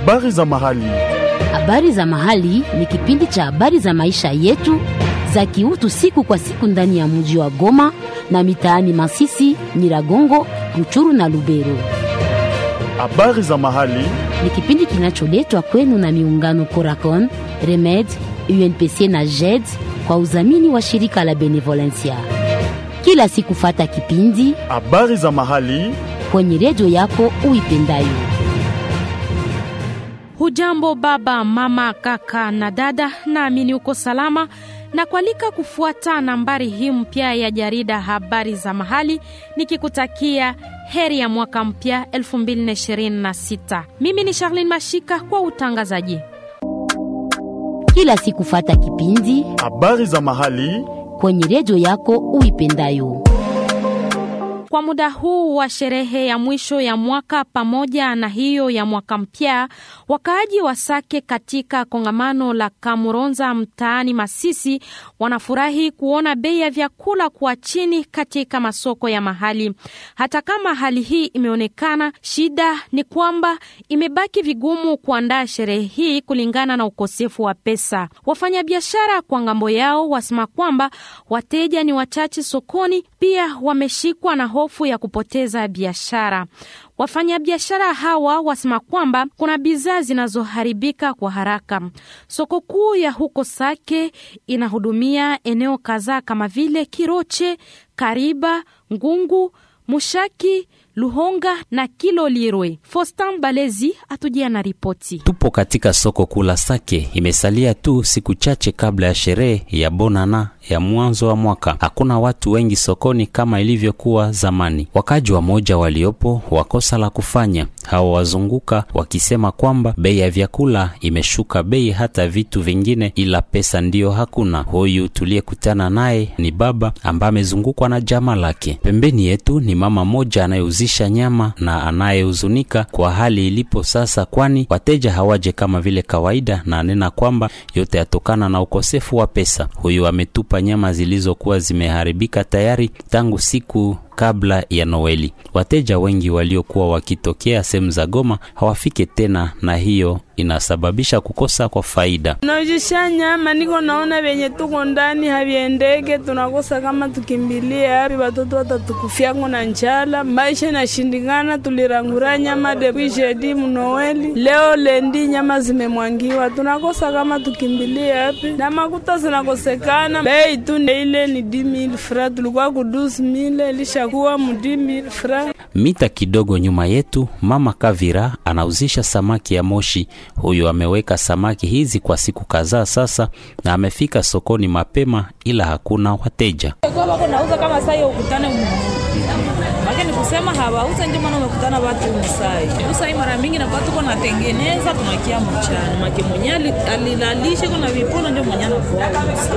Habari za mahali. Habari za mahali ni kipindi cha habari za maisha yetu za kiutu siku kwa siku ndani ya mji wa Goma na mitaani Masisi, Nyiragongo, Ruchuru na Lubero. Habari za mahali ni kipindi kinacholetwa kwenu na miungano Coracon, Remed, UNPC na JED kwa udhamini wa shirika la Benevolencia. Kila siku fata kipindi habari za mahali kwenye redio yako uipendayo. Hujambo baba, mama, kaka na dada, naamini uko salama na kualika kufuata nambari hii mpya ya jarida habari za mahali, nikikutakia heri ya mwaka mpya 2026. Mimi ni Charlene Mashika kwa utangazaji. Kila siku fata kipindi habari za mahali kwenye redio yako uipendayo. Kwa muda huu wa sherehe ya mwisho ya mwaka pamoja na hiyo ya mwaka mpya, wakaaji wa Sake katika kongamano la Kamuronza mtaani Masisi wanafurahi kuona bei ya vyakula kuwa chini katika masoko ya mahali. Hata kama hali hii imeonekana, shida ni kwamba imebaki vigumu kuandaa sherehe hii kulingana na ukosefu wa pesa. Wafanyabiashara kwa ngambo yao wasema kwamba wateja ni wachache sokoni, pia wameshikwa na hofu ya kupoteza biashara. Wafanyabiashara hawa wasema kwamba kuna bidhaa zinazoharibika kwa haraka. Soko kuu ya huko Sake inahudumia eneo kadhaa kama vile Kiroche, Kariba, Ngungu, Mushaki, Luhonga na Kilolirwe. Fostan Balezi atujia na ripoti. Tupo katika soko kula Sake. Imesalia tu siku chache kabla ya sherehe ya Bonana ya mwanzo wa mwaka. Hakuna watu wengi sokoni kama ilivyokuwa zamani. Wakaji wa moja waliopo wakosa la kufanya. Hao wazunguka wakisema kwamba bei ya vyakula imeshuka bei hata vitu vingine, ila pesa ndio hakuna. Huyu tuliyekutana naye ni baba ambaye amezungukwa na jamaa lake. Pembeni yetu ni mama moja anayeuzisha nyama na anayehuzunika kwa hali ilipo sasa, kwani wateja hawaje kama vile kawaida, na anena kwamba yote yatokana na ukosefu wa pesa. Huyu ametupa nyama zilizokuwa zimeharibika tayari tangu siku kabla ya Noeli. Wateja wengi waliokuwa wakitokea sehemu za Goma hawafike tena, na hiyo inasababisha kukosa kwa faida. Naujisha nyama, niko naona venye tuko ndani haviendeke, tunakosa kama tukimbilie hapi, watoto watatukufiango na njala, maisha inashindikana. Tulirangura nyama depuis jeudi Noeli, leo lendi nyama zimemwangiwa, tunakosa kama tukimbilie hapi, na makuta zinakosekana. Bei tu ile ni 10,000 francs, tulikuwa ku 12,000, ilishakuwa 10,000 francs. Mita kidogo nyuma yetu, mama Kavira anauzisha samaki ya moshi. Huyu ameweka samaki hizi kwa siku kadhaa sasa na amefika sokoni mapema, ila hakuna wateja. Kwa wako nauza kama sai ukutane Mageni kusema hawauza, ndio maana umekutana watu msai. Usai mara mingi na watu kuna tengeneza tunakia mchana. Make mwenyali alilalisha kuna vipono ndio mwenyana kwa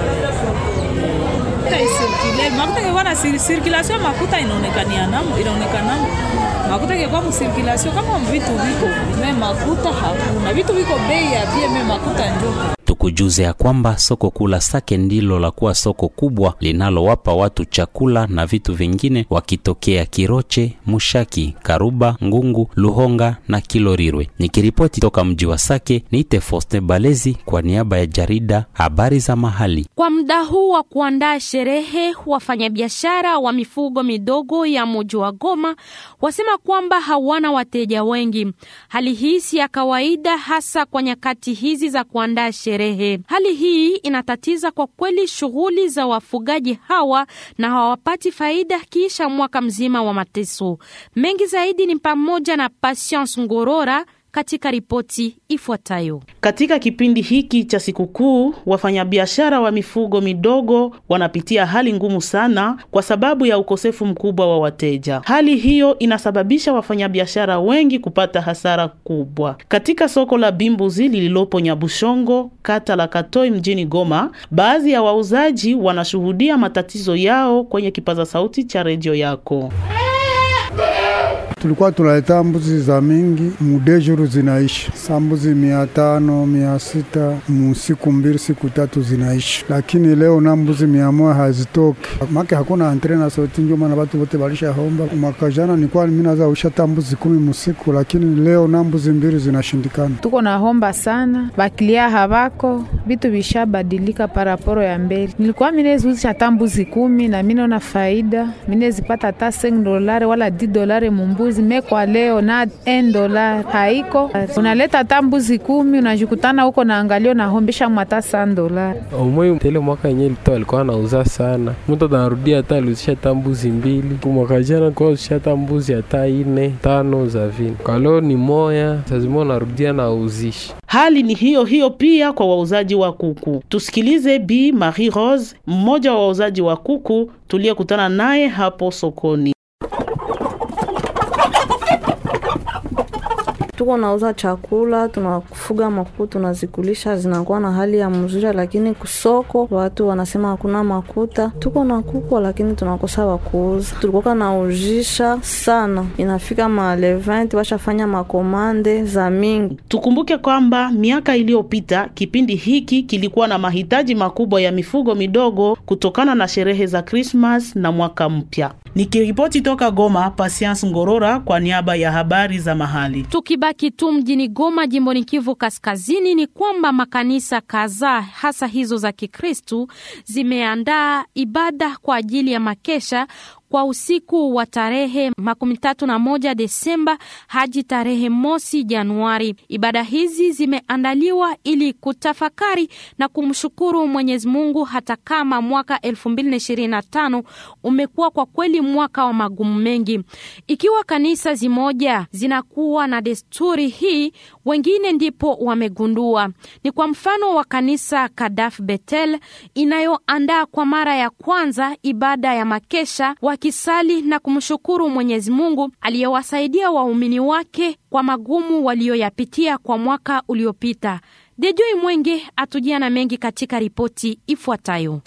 circulate. Makuta kwa na circulation, makuta inaonekana makuta kwa circulation kama vitu viko mimi makuta hakuna, vitu viko bei ya mimi makuta ndio. Tukujuze ya kwamba soko kula Sake ndilo la kuwa soko kubwa linalowapa watu chakula na vitu vingine wakitokea Kiroche, Mushaki, Karuba, Ngungu, Luhonga na Kilorirwe. Nikiripoti toka mji wa Sake, niite Fostan Balezi kwa niaba ya jarida habari za mahali. Kwa muda huu wa kuandaa sherehe, wafanyabiashara wa mifugo midogo ya mji wa Goma wasema kwamba hawana wateja wengi. Hali hii si ya kawaida, hasa kwa nyakati hizi za kuandaa sherehe. Hali hii inatatiza kwa kweli shughuli za wafugaji hawa na hawapati faida kisha mwaka mzima wa mateso. Mengi zaidi ni pamoja na Patience Ngorora katika ripoti ifuatayo. Katika kipindi hiki cha sikukuu, wafanyabiashara wa mifugo midogo wanapitia hali ngumu sana kwa sababu ya ukosefu mkubwa wa wateja. Hali hiyo inasababisha wafanyabiashara wengi kupata hasara kubwa. Katika soko la Bimbuzi lililopo Nyabushongo, kata la Katoi mjini Goma, baadhi ya wauzaji wanashuhudia matatizo yao kwenye kipaza sauti cha redio yako. Tulikuwa tunaleta mbuzi za mingi, mudejuru zinaisha. Sambuzi 500, 600, musiku 2 siku 3 zinaisha. Lakini leo na mbuzi 100 hazitoki. Maki hakuna antrena sauti, ndio maana watu wote walisha homba. Mwaka jana nilikuwa mimi naweza ushata mbuzi 10 musiku, lakini leo na mbuzi 2 zinashindikana. Tuko na homba sana, bakilia habako, vitu vishabadilika paraporo ya mbele. Nilikuwa mimi nezusha tambuzi 10 na mimi naona faida. Mimi nezipata hata $5 wala $10 mumbuzi, mekwa leo na $1 haiko. Unaleta tambuzi 10 unajikutana huko na angalio na hombesha mwata $100. Omwe tele mwaka yenyewe lito alikuwa anauza sana. Mtu anarudia hata alizisha tambuzi 2. Mwaka jana kwa alizisha tambuzi hata 4, 5 za vini. Kwa leo ni moya, lazima narudia na uzishi. Hali ni hiyo hiyo pia kwa wauzaji wa kuku. Tusikilize Bi Marie Rose, mmoja wa wauzaji wa kuku tuliyekutana naye hapo sokoni. Tuko nauza chakula, tunafuga makuku, tunazikulisha, zinakuwa na hali ya mzuri, lakini kusoko watu wanasema hakuna makuta. Tuko na kuku lakini tunakosa wa kuuza. Tulikuwa naujisha sana, inafika mahali 20 washafanya makomande za mingi. Tukumbuke kwamba miaka iliyopita kipindi hiki kilikuwa na mahitaji makubwa ya mifugo midogo kutokana na sherehe za Christmas na mwaka mpya. Nikiripoti toka Goma, Patience Ngorora kwa niaba ya habari za mahali. Tukibaki tu mjini Goma, jimboni Kivu Kaskazini, ni kwamba makanisa kadhaa hasa hizo za Kikristo zimeandaa ibada kwa ajili ya makesha kwa usiku wa tarehe 31 Desemba hadi tarehe 1 Januari. Ibada hizi zimeandaliwa ili kutafakari na kumshukuru Mwenyezi Mungu, hata kama mwaka 2025 umekuwa kwa kweli mwaka wa magumu mengi. Ikiwa kanisa zimoja zinakuwa na desturi hii, wengine ndipo wamegundua. Ni kwa mfano wa kanisa Kadaf Betel inayoandaa kwa mara ya kwanza ibada ya makesha wakisali na kumshukuru Mwenyezi Mungu aliyewasaidia waumini wake kwa magumu walioyapitia kwa mwaka uliopita. Dejoi Mwenge atujia na mengi katika ripoti ifuatayo.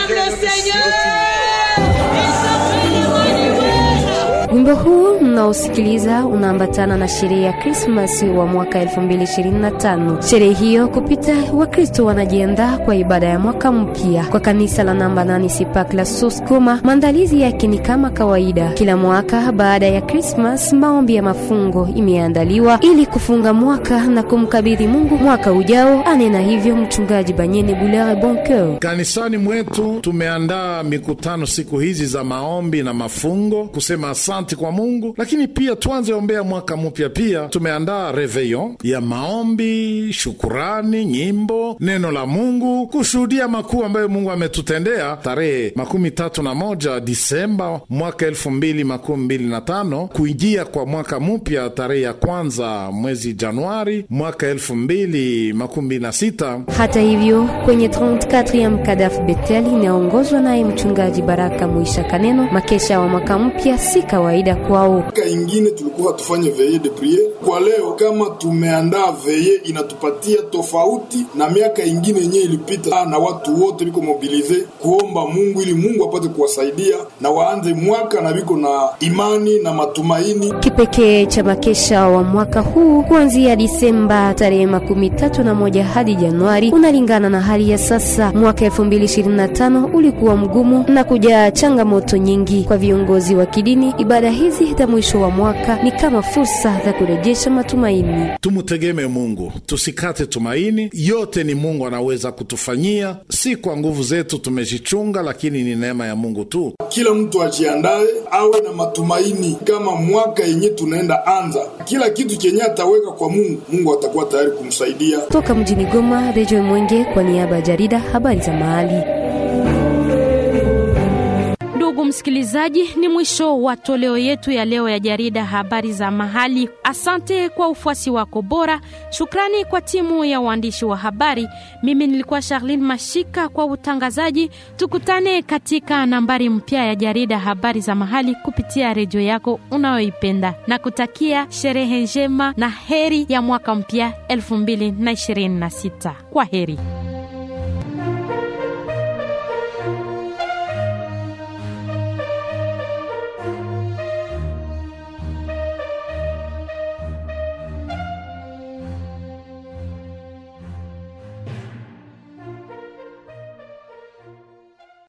Wimbo huu mnaosikiliza unaambatana na sherehe ya Christmas wa mwaka 2025. Sherehe hiyo kupita, Wakristo wanajiandaa kwa ibada ya mwaka mpya. Kwa kanisa la namba 8 Sipak la Soskoma, maandalizi yake ni kama kawaida. Kila mwaka baada ya Christmas, maombi ya mafungo imeandaliwa ili kufunga mwaka na kumkabidhi Mungu mwaka ujao, anena hivyo mchungaji Banyene Bulere Boncoeur. Kanisani mwetu tumeandaa mikutano siku hizi za maombi na mafungo, kusema asante kwa Mungu, lakini pia tuanze ombea mwaka mpya. Pia tumeandaa reveillon ya maombi, shukurani, nyimbo, neno la Mungu, kushuhudia makuu ambayo Mungu ametutendea. Tarehe 31 Disemba mwaka 2025 kuingia kwa mwaka mpya tarehe ya kwanza mwezi Januari mwaka 2026. Hata hivyo kwenye 34 Kadaf Betel inaongozwa naye mchungaji Baraka Muisha Kaneno, makesha wa mwaka mpya si kawaida kwao. Mwaka ingine tulikuwa tufanye veille de prière. Kwa leo kama tumeandaa veille inatupatia tofauti na miaka ingine yenye ilipita, na watu wote biko mobilize kuomba Mungu ili Mungu apate kuwasaidia na waanze mwaka na biko na imani na matumaini. Kipekee cha makesha wa mwaka huu kuanzia Disemba tarehe 31 hadi Januari unalingana na hali ya sasa. Mwaka 2025 ulikuwa mgumu na kujaa changamoto nyingi kwa viongozi wa kidini. Ibada hizi za mwisho wa mwaka ni kama fursa za kurejesha matumaini. Tumutegeme Mungu, tusikate tumaini. Yote ni Mungu anaweza kutufanyia, si kwa nguvu zetu tumejichunga, lakini ni neema ya Mungu tu. Kila mtu ajiandae, awe na matumaini kama mwaka yenye tunaenda anza. Kila kitu chenye ataweka kwa Mungu, Mungu atakuwa tayari kumsaidia. Toka mjini Goma, Dejoi Mwenge kwa niaba ya jarida habari za mahali. Ndugu msikilizaji, ni mwisho wa toleo yetu ya leo ya jarida habari za mahali. Asante kwa ufuasi wako bora. Shukrani kwa timu ya waandishi wa habari. Mimi nilikuwa Charlene Mashika kwa utangazaji. Tukutane katika nambari mpya ya jarida habari za mahali kupitia redio yako unayoipenda, na kutakia sherehe njema na heri ya mwaka mpya 2026. Kwa heri.